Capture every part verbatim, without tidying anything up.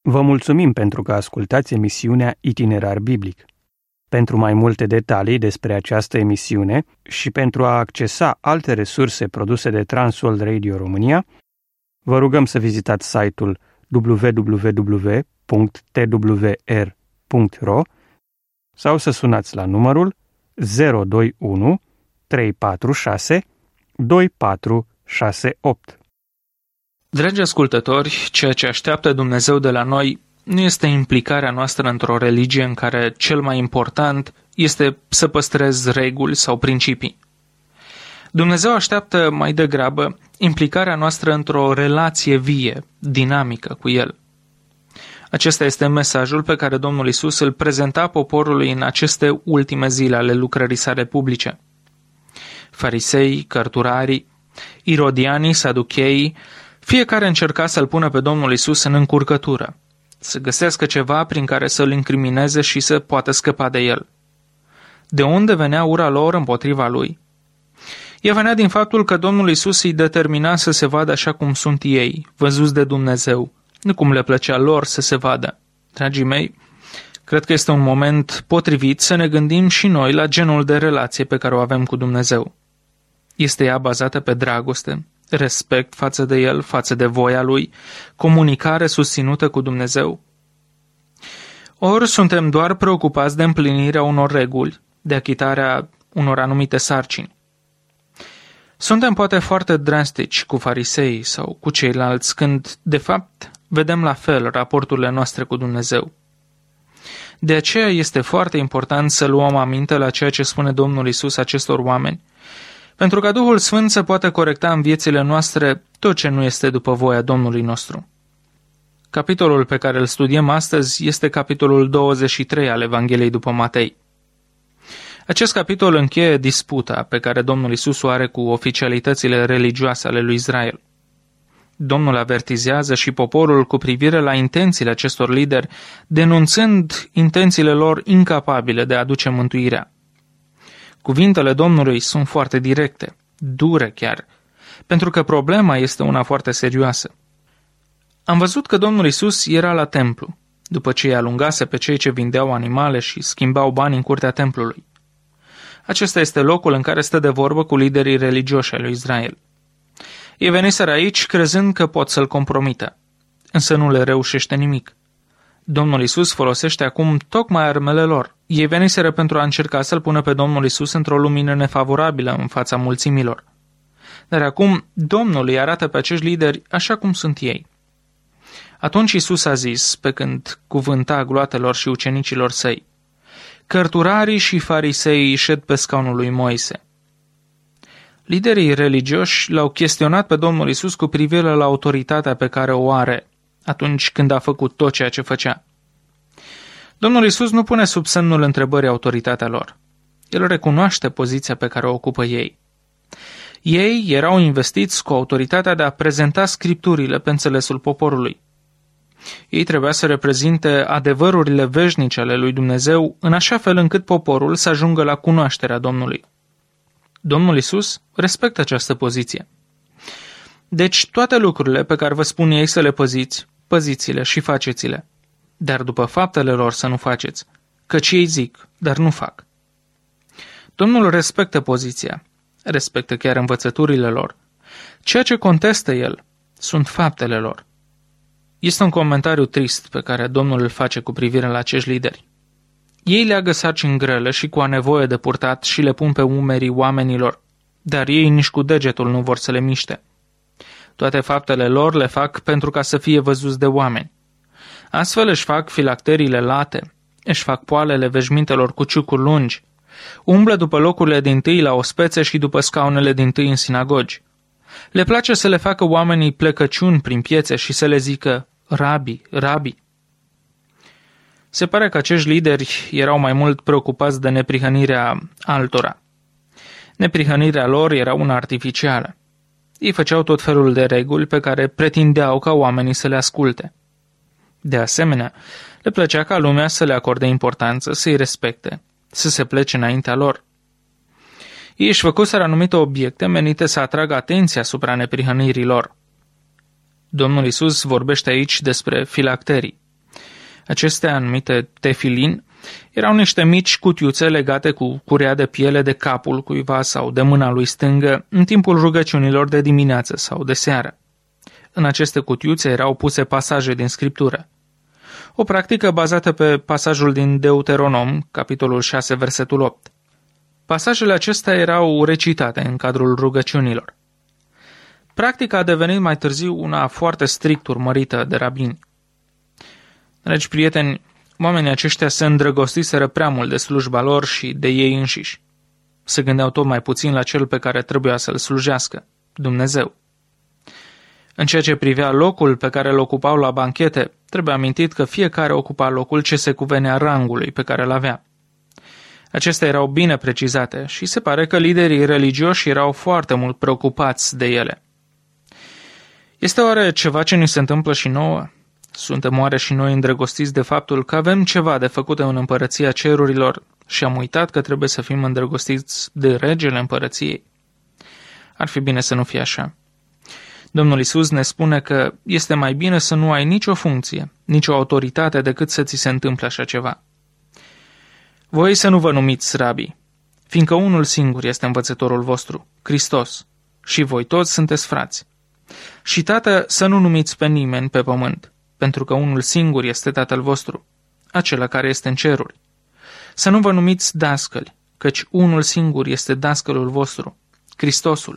Vă mulțumim pentru că ascultați emisiunea Itinerar Biblic. Pentru mai multe detalii despre această emisiune și pentru a accesa alte resurse produse de Transworld Radio România, vă rugăm să vizitați site-ul w w w punct t w r punct r o sau să sunați la numărul zero doi unu trei patru șase doi patru șase opt. Dragi ascultători, ceea ce așteaptă Dumnezeu de la noi nu este implicarea noastră într-o religie în care cel mai important este să păstrezi reguli sau principii. Dumnezeu așteaptă mai degrabă implicarea noastră într-o relație vie, dinamică cu El. Acesta este mesajul pe care Domnul Iisus îl prezenta poporului în aceste ultime zile ale lucrării sale publice. Farisei, cărturarii, irodianii, saducheii, fiecare încerca să-L pună pe Domnul Iisus în încurcătură, să găsească ceva prin care să-L incrimineze și să poată scăpa de El. De unde venea ura lor împotriva Lui? Ea venea din faptul că Domnul Iisus îi determina să se vadă așa cum sunt ei, văzuți de Dumnezeu, nu cum le plăcea lor să se vadă. Dragii mei, cred că este un moment potrivit să ne gândim și noi la genul de relație pe care o avem cu Dumnezeu. Este ea bazată pe dragoste, respect față de El, față de voia Lui, comunicare susținută cu Dumnezeu? Ori suntem doar preocupați de împlinirea unor reguli, de achitarea unor anumite sarcini. Suntem poate foarte drastici cu farisei sau cu ceilalți când, de fapt, vedem la fel raporturile noastre cu Dumnezeu. De aceea este foarte important să luăm aminte la ceea ce spune Domnul Iisus acestor oameni, pentru ca Duhul Sfânt să poată corecta în viețile noastre tot ce nu este după voia Domnului nostru. Capitolul pe care îl studiem astăzi este capitolul douăzeci și trei al Evangheliei după Matei. Acest capitol încheie disputa pe care Domnul Iisus o are cu oficialitățile religioase ale lui Israel. Domnul avertizează și poporul cu privire la intențiile acestor lideri, denunțând intențiile lor incapabile de a aduce mântuirea. Cuvintele Domnului sunt foarte directe, dure chiar, pentru că problema este una foarte serioasă. Am văzut că Domnul Iisus era la templu, după ce îi alungase pe cei ce vindeau animale și schimbau bani în curtea templului. Acesta este locul în care stă de vorbă cu liderii religioși ai lui Israel. Ei veniseră aici crezând că pot să-l compromită, însă nu le reușește nimic. Domnul Iisus folosește acum tocmai armele lor. Ei veniseră pentru a încerca să-L pună pe Domnul Iisus într-o lumină nefavorabilă în fața mulțimilor. Dar acum Domnul îi arată pe acești lideri așa cum sunt ei. Atunci Iisus a zis, pe când cuvânta gloatelor și ucenicilor săi: cărturarii și fariseii șed pe scaunul lui Moise. Liderii religioși l-au chestionat pe Domnul Iisus cu privire la autoritatea pe care o are atunci când a făcut tot ceea ce făcea. Domnul Iisus nu pune sub semnul întrebării autoritatea lor. El recunoaște poziția pe care o ocupă ei. Ei erau investiți cu autoritatea de a prezenta scripturile pe înțelesul poporului. Ei trebuia să reprezinte adevărurile veșnice ale lui Dumnezeu în așa fel încât poporul să ajungă la cunoașterea Domnului. Domnul Iisus respectă această poziție. Deci toate lucrurile pe care vă spun ei să le păziți, păziți-le și faceți-le. Dar după faptele lor să nu faceți, căci ei zic, dar nu fac. Domnul respectă poziția, respectă chiar învățăturile lor. Ceea ce contestă el sunt faptele lor. Este un comentariu trist pe care Domnul îl face cu privire la acești lideri. Ei leagă sarcini grele și cu a nevoie de purtat și le pun pe umerii oamenilor, dar ei nici cu degetul nu vor să le miște. Toate faptele lor le fac pentru ca să fie văzuți de oameni. Astfel își fac filacteriile late, își fac poalele veșmintelor cu ciucuri lungi, umblă după locurile dintâi la ospețe și după scaunele dintâi în sinagogi. Le place să le facă oamenii plecăciuni prin piețe și să le zică rabi, rabi. Se pare că acești lideri erau mai mult preocupați de neprihănirea altora. Neprihănirea lor era una artificială. Ei făceau tot felul de reguli pe care pretindeau ca oamenii să le asculte. De asemenea, le plăcea ca lumea să le acorde importanță, să-i respecte, să se plece înaintea lor. Ei își făcuseră anumite obiecte menite să atragă atenția asupra neprihănirii lor. Domnul Iisus vorbește aici despre filacterii, Acestea, numite tefilin, erau niște mici cutiuțe legate cu curea de piele de capul cuiva sau de mâna lui stângă în timpul rugăciunilor de dimineață sau de seară. În aceste cutiuțe erau puse pasaje din Scriptură. O practică bazată pe pasajul din Deuteronom, capitolul șase, versetul opt. Pasajele acestea erau recitate în cadrul rugăciunilor. Practica a devenit mai târziu una foarte strict urmărită de rabini. Dragi prieteni, oamenii aceștia se îndrăgostiseră prea mult de slujba lor și de ei înșiși. Se gândeau tot mai puțin la cel pe care trebuia să-l slujească, Dumnezeu. În ceea ce privea locul pe care îl ocupau la banchete, trebuie amintit că fiecare ocupa locul ce se cuvenea rangului pe care îl avea. Acestea erau bine precizate și se pare că liderii religioși erau foarte mult preocupați de ele. Este oare ceva ce ni se întâmplă și nouă? Suntem oare și noi îndrăgostiți de faptul că avem ceva de făcut în împărăția cerurilor și am uitat că trebuie să fim îndrăgostiți de regele împărăției? Ar fi bine să nu fie așa. Domnul Iisus ne spune că este mai bine să nu ai nicio funcție, nicio autoritate decât să ți se întâmple așa ceva. Voi să nu vă numiți rabii, fiindcă unul singur este învățătorul vostru, Hristos, și voi toți sunteți frați. Și tată să nu numiți pe nimeni pe pământ, pentru că unul singur este Tatăl vostru, acela care este în ceruri. Să nu vă numiți dascăli, căci unul singur este dascălul vostru, Hristosul.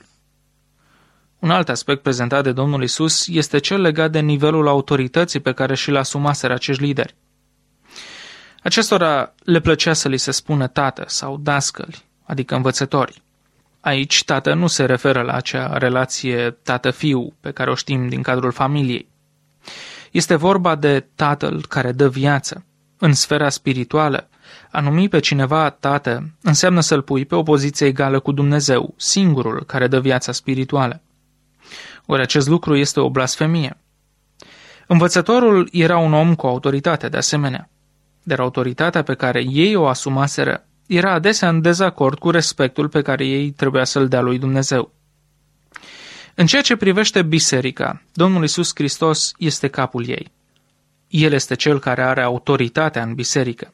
Un alt aspect prezentat de Domnul Iisus este cel legat de nivelul autorității pe care și-l asumaseră acești lideri. Acestora le plăcea să li se spună tată sau dascăli, adică învățători. Aici tată nu se referă la acea relație tată-fiu pe care o știm din cadrul familiei. Este vorba de tatăl care dă viață. În sfera spirituală, a numi pe cineva tată înseamnă să-l pui pe o poziție egală cu Dumnezeu, singurul care dă viața spirituală. Ori acest lucru este o blasfemie. Învățătorul era un om cu autoritate de asemenea, dar autoritatea pe care ei o asumaseră era adesea în dezacord cu respectul pe care ei trebuia să-l dea lui Dumnezeu. În ceea ce privește biserica, Domnul Iisus Hristos este capul ei. El este cel care are autoritatea în biserică.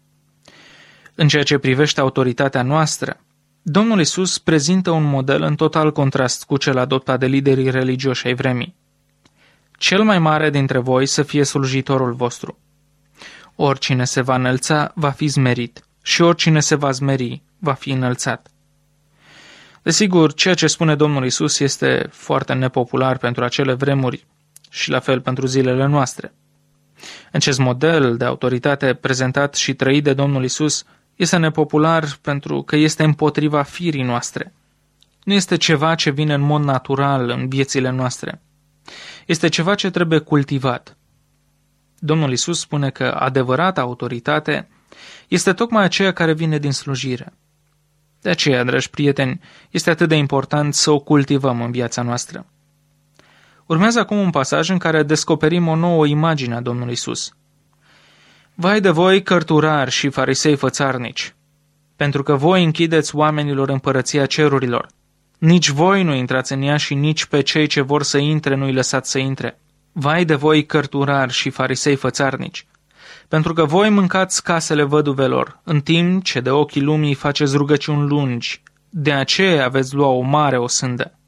În ceea ce privește autoritatea noastră, Domnul Iisus prezintă un model în total contrast cu cel adoptat de liderii religioși ai vremii. Cel mai mare dintre voi să fie slujitorul vostru. Oricine se va înălța va fi zmerit și oricine se va zmeri va fi înălțat. Desigur, ceea ce spune Domnul Iisus este foarte nepopular pentru acele vremuri și la fel pentru zilele noastre. Acest model de autoritate prezentat și trăit de Domnul Iisus este nepopular pentru că este împotriva firii noastre. Nu este ceva ce vine în mod natural în viețile noastre. Este ceva ce trebuie cultivat. Domnul Iisus spune că adevărata autoritate este tocmai aceea care vine din slujire. De aceea, dragi prieteni, este atât de important să o cultivăm în viața noastră. Urmează acum un pasaj în care descoperim o nouă imagine a Domnului Iisus. Vai de voi, cărturari și farisei fățarnici, pentru că voi închideți oamenilor împărăția cerurilor. Nici voi nu intrați în ea și nici pe cei ce vor să intre nu-i lăsați să intre. Vai de voi, cărturari și farisei fățarnici, pentru că voi mâncați casele văduvelor, în timp ce de ochii lumii faceți rugăciuni lungi, de aceea aveți lua o mare osândă.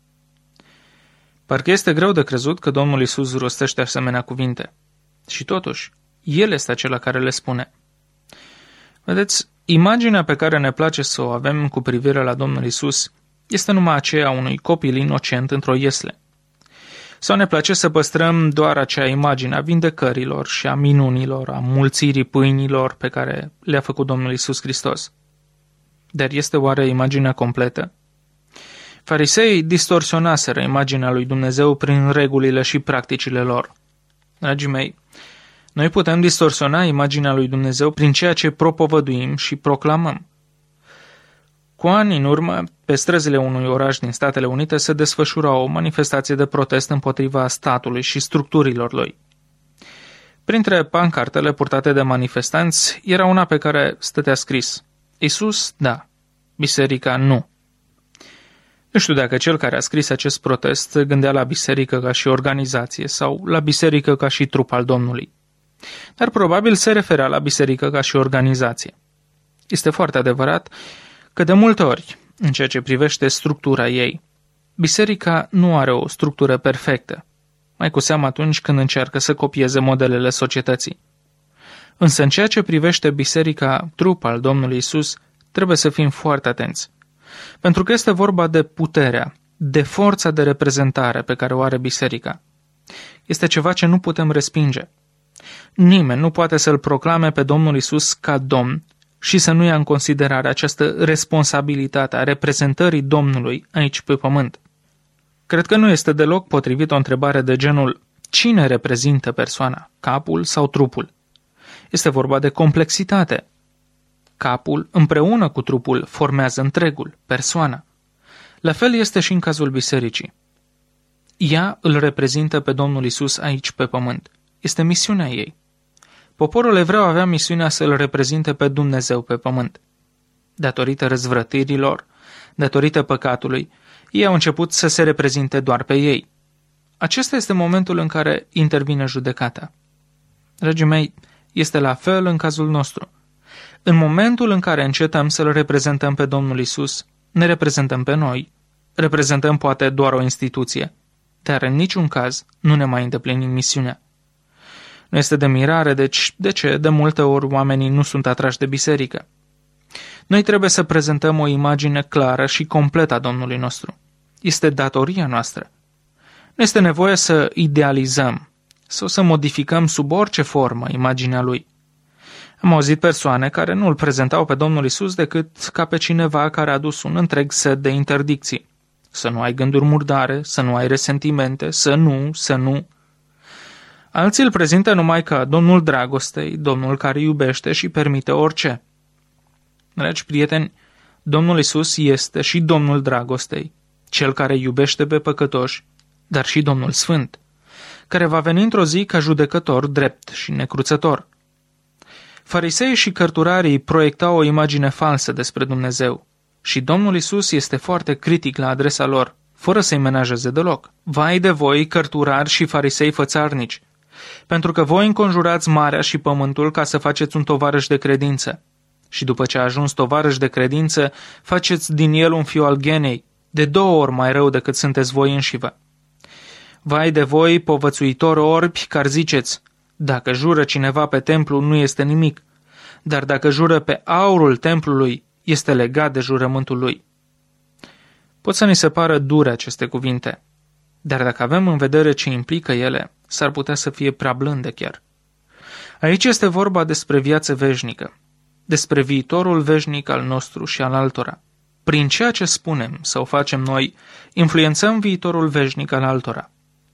Parcă este greu de crezut că Domnul Iisus rostește asemenea cuvinte. Și totuși, El este acela care le spune. Vedeți, imaginea pe care ne place să o avem cu privire la Domnul Iisus este numai aceea unui copil inocent într-o iesle. Sau ne place să păstrăm doar acea imagine a vindecărilor și a minunilor, a mulțirii pâinilor pe care le-a făcut Domnul Iisus Hristos. Dar este oare imaginea completă? Fariseii distorsionaseră imaginea lui Dumnezeu prin regulile și practicile lor. Dragii mei, noi putem distorsiona imaginea lui Dumnezeu prin ceea ce propovăduim și proclamăm. Cu ani în urmă, pe străzile unui oraș din Statele Unite se desfășura o manifestație de protest împotriva statului și structurilor lui. Printre pancartele purtate de manifestanți era una pe care stătea scris: Iisus, da, biserica, nu. Nu știu dacă cel care a scris acest protest gândea la biserică ca și organizație sau la biserică ca și trup al Domnului. Dar probabil se referea la biserică ca și organizație. Este foarte adevărat că de multe ori, în ceea ce privește structura ei, biserica nu are o structură perfectă, mai cu seamă atunci când încearcă să copieze modelele societății. Însă în ceea ce privește biserica, trup al Domnului Isus, trebuie să fim foarte atenți. Pentru că este vorba de puterea, de forța de reprezentare pe care o are biserica. Este ceva ce nu putem respinge. Nimeni nu poate să-L proclame pe Domnul Isus ca Domn și să nu ia în considerare această responsabilitate a reprezentării Domnului aici pe pământ. Cred că nu este deloc potrivit o întrebare de genul cine reprezintă persoana, capul sau trupul? Este vorba de complexitate. Capul, împreună cu trupul, formează întregul, persoana. La fel este și în cazul bisericii. Ea îl reprezintă pe Domnul Isus aici pe pământ. Este misiunea ei. Poporul evreu avea misiunea să îl reprezinte pe Dumnezeu pe pământ. Datorită răzvrătirilor, datorită păcatului, ei au început să se reprezinte doar pe ei. Acesta este momentul în care intervine judecata. Dragii mei, este la fel în cazul nostru. În momentul în care încetăm să-L reprezentăm pe Domnul Isus, ne reprezentăm pe noi, reprezentăm poate doar o instituție, dar în niciun caz nu ne mai îndeplinim misiunea. Nu este de mirare, deci de ce de multe ori oamenii nu sunt atrași de biserică? Noi trebuie să prezentăm o imagine clară și completă a Domnului nostru. Este datoria noastră. Nu este nevoie să idealizăm sau să modificăm sub orice formă imaginea Lui. Am auzit persoane care nu îl prezentau pe Domnul Isus decât ca pe cineva care a adus un întreg set de interdicții. Să nu ai gânduri murdare, să nu ai resentimente, să nu, să nu. Alții îl prezintă numai ca Domnul dragostei, Domnul care iubește și permite orice. Dragi prieteni, Domnul Isus este și Domnul dragostei, Cel care iubește pe păcătoși, dar și Domnul Sfânt, care va veni într-o zi ca judecător drept și necruțător. Fariseii și cărturarii proiectau o imagine falsă despre Dumnezeu și Domnul Isus este foarte critic la adresa lor, fără să-i menajeze deloc. Vai de voi, cărturari și farisei fățarnici, pentru că voi înconjurați marea și pământul ca să faceți un tovarăș de credință. Și după ce a ajuns tovarăș de credință, faceți din el un fiu al ghenei, de două ori mai rău decât sunteți voi înșivă. Vai de voi, povățuitori orbi, care ziceți, dacă jură cineva pe templu, nu este nimic, dar dacă jură pe aurul templului, este legat de jurământul lui. Pot să ni se pară dure aceste cuvinte, dar dacă avem în vedere ce implică ele, s-ar putea să fie prea blânde chiar. Aici este vorba despre viață veșnică, despre viitorul veșnic al nostru și al altora. Prin ceea ce spunem sau facem noi, influențăm viitorul veșnic al altora.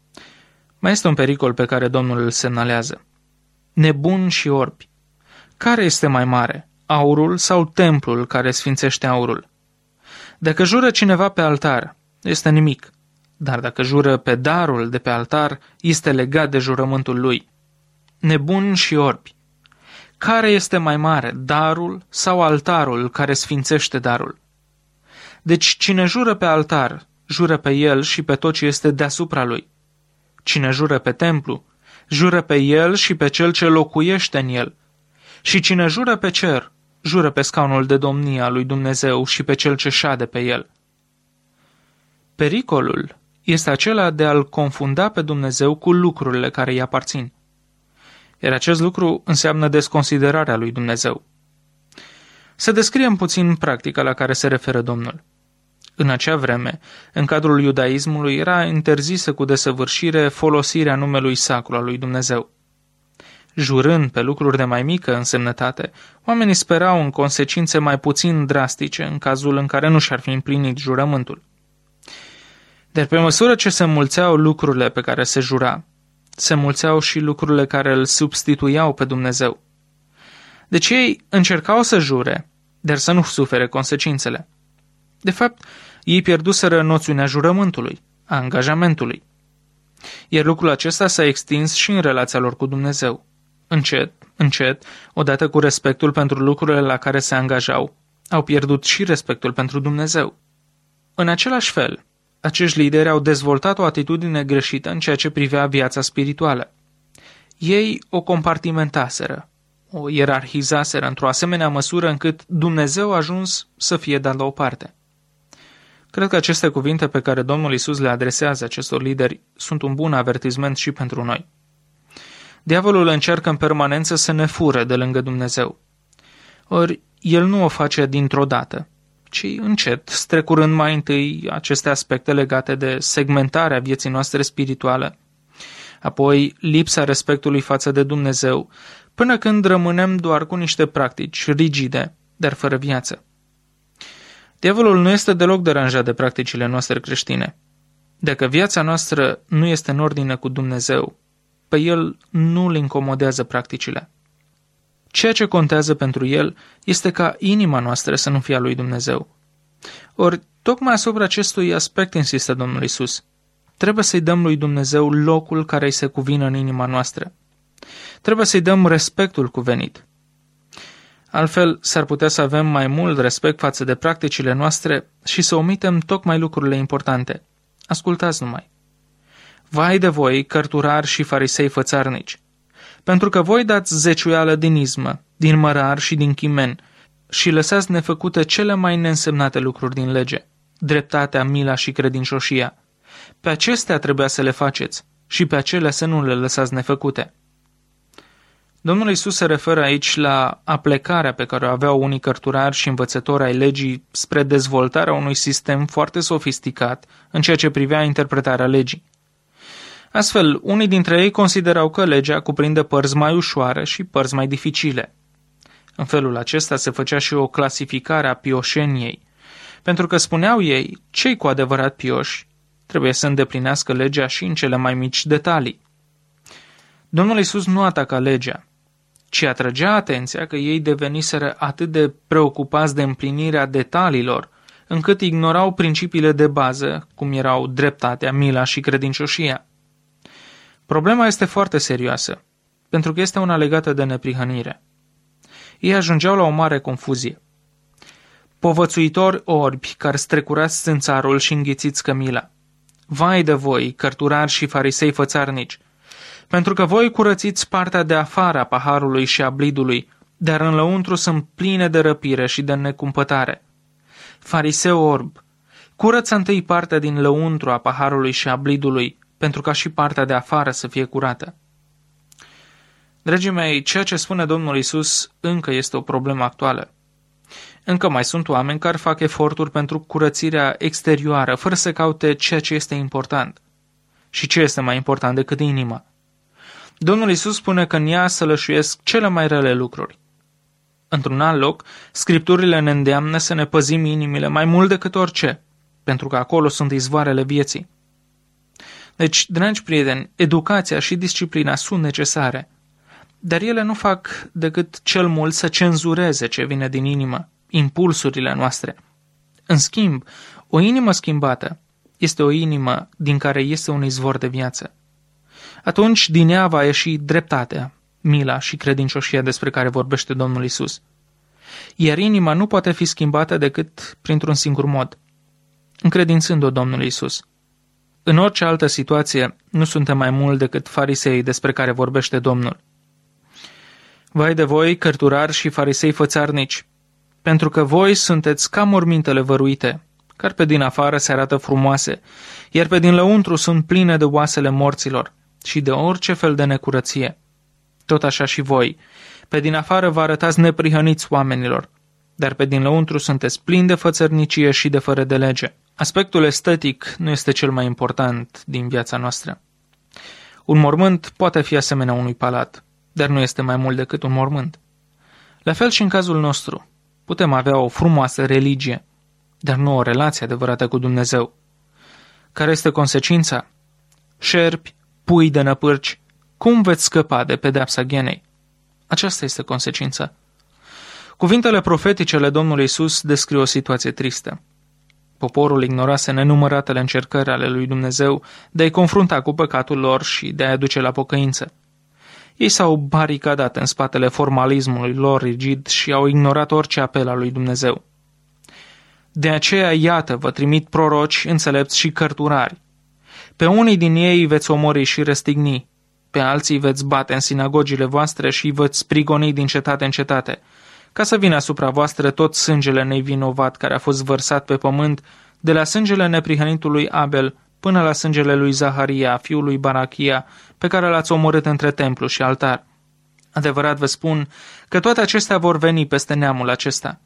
Mai este un pericol pe care Domnul îl semnalează. Nebuni și orbi. Care este mai mare, aurul sau templul care sfințește aurul? Dacă jură cineva pe altar, este nimic, dar dacă jură pe darul de pe altar, este legat de jurământul lui. Nebuni și orbi. Care este mai mare, darul sau altarul care sfințește darul? Deci cine jură pe altar, jură pe el și pe tot ce este deasupra lui. Cine jură pe templu, jură pe el și pe cel ce locuiește în el. Și cine jură pe cer, jură pe scaunul de domnie al lui Dumnezeu și pe cel ce șade pe el. Pericolul este acela de a-L confunda pe Dumnezeu cu lucrurile care îi aparțin. Iar acest lucru înseamnă desconsiderarea lui Dumnezeu. Să descriem puțin practica la care se referă Domnul. În acea vreme, în cadrul iudaismului, era interzisă cu desăvârșire folosirea numelui sacru al lui Dumnezeu. Jurând pe lucruri de mai mică însemnătate, oamenii sperau în consecințe mai puțin drastice în cazul în care nu și-ar fi împlinit jurământul. Dar pe măsură ce se mulțeau lucrurile pe care se jura, se mulțeau și lucrurile care îl substituiau pe Dumnezeu. Deci ei încercau să jure, dar să nu sufere consecințele. De fapt, ei pierduseră noțiunea jurământului, a angajamentului. Iar lucrul acesta s-a extins și în relația lor cu Dumnezeu. Încet, încet, odată cu respectul pentru lucrurile la care se angajau, au pierdut și respectul pentru Dumnezeu. În același fel, acești lideri au dezvoltat o atitudine greșită în ceea ce privea viața spirituală. Ei o compartimentaseră, o ierarhizaseră într-o asemenea măsură încât Dumnezeu a ajuns să fie dat la o parte. Cred că aceste cuvinte pe care Domnul Iisus le adresează acestor lideri sunt un bun avertisment și pentru noi. Diavolul încearcă în permanență să ne fure de lângă Dumnezeu. Ori el nu o face dintr-o dată, ci încet, strecurând mai întâi aceste aspecte legate de segmentarea vieții noastre spirituale, apoi lipsa respectului față de Dumnezeu, până când rămânem doar cu niște practici rigide, dar fără viață. Diavolul nu este deloc deranjat de practicile noastre creștine. Dacă viața noastră nu este în ordine cu Dumnezeu, pe el nu îl incomodează practicile. Ceea ce contează pentru el este ca inima noastră să nu fie a lui Dumnezeu. Ori, tocmai asupra acestui aspect insistă Domnul Iisus. Trebuie să-i dăm lui Dumnezeu locul care îi se cuvine în inima noastră. Trebuie să-i dăm respectul cuvenit. Altfel, s-ar putea să avem mai mult respect față de practicile noastre și să omitem tocmai lucrurile importante. Ascultați numai. Vai de voi, cărturari și farisei fățarnici, pentru că voi dați zeciuială din izmă, din mărar și din chimen și lăsați nefăcute cele mai neînsemnate lucruri din lege, dreptatea, mila și credincioșia. Pe acestea trebuia să le faceți și pe acelea să nu le lăsați nefăcute. Domnul Iisus se referă aici la aplecarea pe care o aveau unii cărturari și învățători ai legii spre dezvoltarea unui sistem foarte sofisticat în ceea ce privea interpretarea legii. Astfel, unii dintre ei considerau că legea cuprinde părți mai ușoare și părți mai dificile. În felul acesta se făcea și o clasificare a pioșeniei, pentru că spuneau ei, cei cu adevărat pioși trebuie să îndeplinească legea și în cele mai mici detalii. Domnul Iisus nu ataca legea, ci atrăgea atenția că ei deveniseră atât de preocupați de împlinirea detaliilor, încât ignorau principiile de bază, cum erau dreptatea, mila și credincioșia. Problema este foarte serioasă, pentru că este una legată de neprihănire. Ei ajungeau la o mare confuzie. Povățuitori orbi care strecurați țânțarul și înghițiți cămila. Vai de voi, cărturari și farisei fățarnici, pentru că voi curățiți partea de afară a paharului și a blidului, dar în lăuntru sunt pline de răpire și de necumpătare. Fariseu orb, curăță întâi partea din lăuntru a paharului și a blidului, pentru ca și partea de afară să fie curată. Dragii mei, ceea ce spune Domnul Iisus încă este o problemă actuală. Încă mai sunt oameni care fac eforturi pentru curățirea exterioară, fără să caute ceea ce este important. Și ce este mai important decât inima? Domnul Iisus spune că în ea sălășuiesc cele mai rele lucruri. Într-un alt loc, Scripturile ne îndeamnă să ne păzim inimile mai mult decât orice, pentru că acolo sunt izvoarele vieții. Deci, dragi prieteni, educația și disciplina sunt necesare, dar ele nu fac decât cel mult să cenzureze ce vine din inimă, impulsurile noastre. În schimb, o inimă schimbată este o inimă din care este un izvor de viață. Atunci din ea va ieși dreptatea, mila și credincioșia despre care vorbește Domnul Iisus. Iar inima nu poate fi schimbată decât printr-un singur mod, încredințând-o Domnului Iisus. În orice altă situație, nu suntem mai mult decât farisei despre care vorbește Domnul. Vai de voi, cărturari și farisei fățarnici, pentru că voi sunteți ca mormintele văruite, care pe din afară se arată frumoase, iar pe din lăuntru sunt pline de oasele morților și de orice fel de necurăție. Tot așa și voi, pe din afară vă arătați neprihăniți oamenilor, dar pe din lăuntru sunteți plini de fățărnicie și de fără de lege. Aspectul estetic nu este cel mai important din viața noastră. Un mormânt poate fi asemenea unui palat, dar nu este mai mult decât un mormânt. La fel și în cazul nostru, putem avea o frumoasă religie, dar nu o relație adevărată cu Dumnezeu. Care este consecința? Șerpi, pui de năpârci, cum veți scăpa de pedeapsa ghenei? Aceasta este consecința. Cuvintele profetice ale Domnului Iisus descriu o situație tristă. Poporul ignorase nenumăratele încercări ale lui Dumnezeu de a-i confrunta cu păcatul lor și de a-i aduce la pocăință. Ei s-au baricadat în spatele formalismului lor rigid și au ignorat orice apel al lui Dumnezeu. De aceea, iată, vă trimit proroci, înțelepți și cărturari. Pe unii din ei veți omori și răstigni, Pe alții veți bate în sinagogile voastre și veți prigoni din cetate în cetate, ca să vină asupra voastră tot sângele nevinovat care a fost vărsat pe pământ, de la sângele neprihănitului Abel până la sângele lui Zaharia, fiul lui Barachia, pe care l-ați omorât între templu și altar. Adevărat vă spun că toate acestea vor veni peste neamul acesta.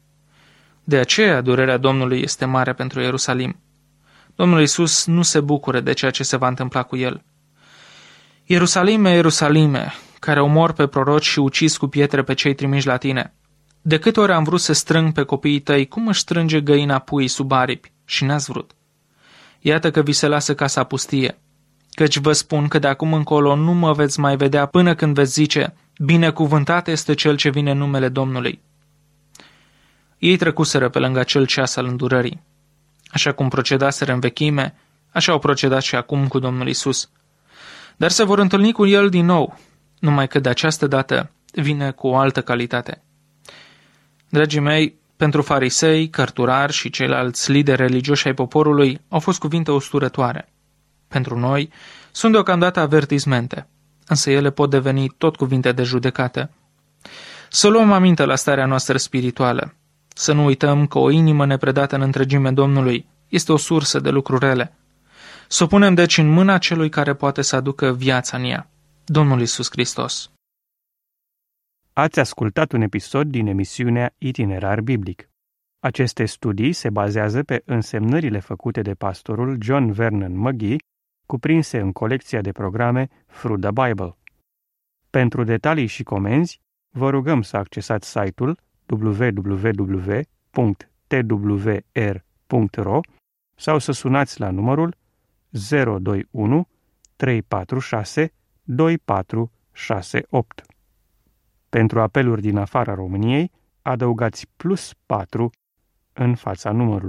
De aceea durerea Domnului este mare pentru Ierusalim. Domnul Iisus nu se bucură de ceea ce se va întâmpla cu el. Ierusalime, Ierusalime, care omor pe proroci și ucis cu pietre pe cei trimiși la tine. De câte ori am vrut să strâng pe copiii tăi, cum își strânge găina puii sub aripi, și n-ați vrut. Iată că vi se lasă casa pustie, căci vă spun că de acum încolo nu mă veți mai vedea până când veți zice, binecuvântat este cel ce vine în numele Domnului. Ei trecuseră pe lângă acel ceas al îndurării. Așa cum procedaseră în vechime, așa au procedat și acum cu Domnul Iisus. Dar se vor întâlni cu El din nou, numai că de această dată vine cu o altă calitate. Dragii mei, pentru farisei, cărturari și ceilalți lideri religioși ai poporului au fost cuvinte usturătoare. Pentru noi sunt deocamdată avertismente, însă ele pot deveni tot cuvinte de judecată. Să luăm aminte la starea noastră spirituală, să nu uităm că o inimă nepredată în întregime Domnului este o sursă de lucruri rele. Să o punem deci în mâna celui care poate să aducă viața în ea, Domnul Iisus Hristos. Ați ascultat un episod din emisiunea Itinerar Biblic. Aceste studii se bazează pe însemnările făcute de pastorul John Vernon McGee, cuprinse în colecția de programe Through the Bible. Pentru detalii și comenzi, vă rugăm să accesați site-ul w w w punct t w r punct r o sau să sunați la numărul zero doi unu trei patru șase doi patru șase opt. Pentru apeluri din afara României, adăugați plus patru în fața numărului.